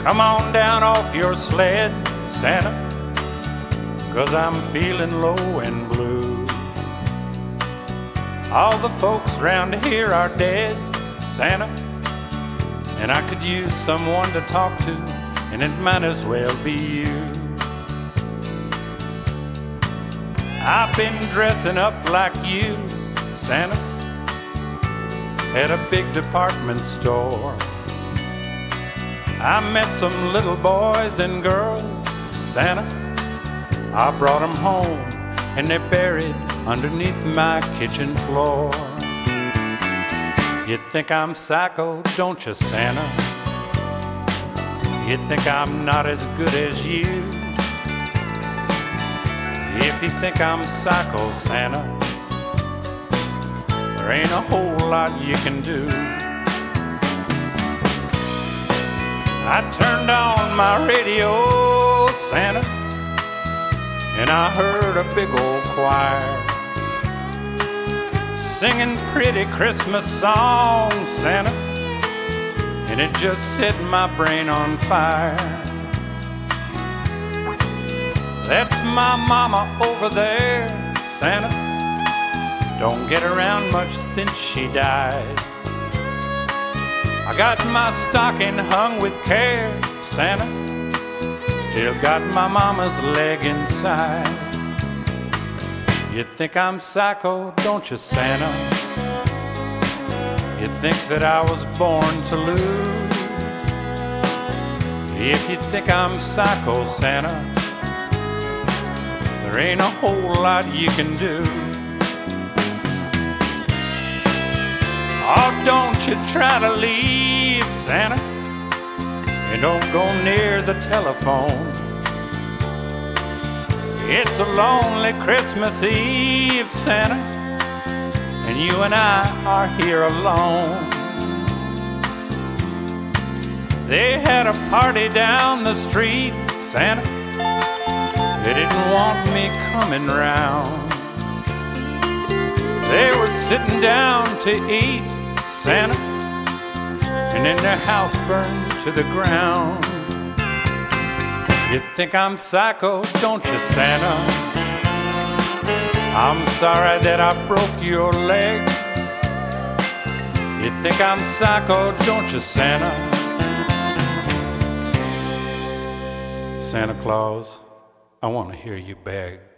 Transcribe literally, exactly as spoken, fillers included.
Come on down off your sled, Santa, 'cause I'm feeling low and blue. All the folks round here are dead, Santa, and I could use someone to talk to, and it might as well be you. I've been dressing up like you, Santa, at a big department store. I met some little boys and girls, Santa. I brought them home and they're buried underneath my kitchen floor. You think I'm psycho, don't you, Santa? You think I'm not as good as you? If you think I'm psycho, Santa, there ain't a whole lot you can do. I turned on my radio, Santa, and I heard a big old choir singing pretty Christmas songs, Santa, and it just set my brain on fire. That's my mama over there, Santa, don't get around much since she died. I got my stocking hung with care, Santa, still got my mama's leg inside. You think I'm psycho, don't you, Santa? You think that I was born to lose? If you think I'm psycho, Santa, there ain't a whole lot you can do. Oh, don't you try to leave, Santa, and don't go near the telephone. It's a lonely Christmas Eve, Santa, and you and I are here alone. They had a party down the street, Santa, they didn't want me coming round. They were sitting down to eat, Santa, and then their house burned to the ground. You think I'm psycho, don't you, Santa? I'm sorry that I broke your leg. You think I'm psycho, don't you, Santa? Santa Claus, I want to hear you beg.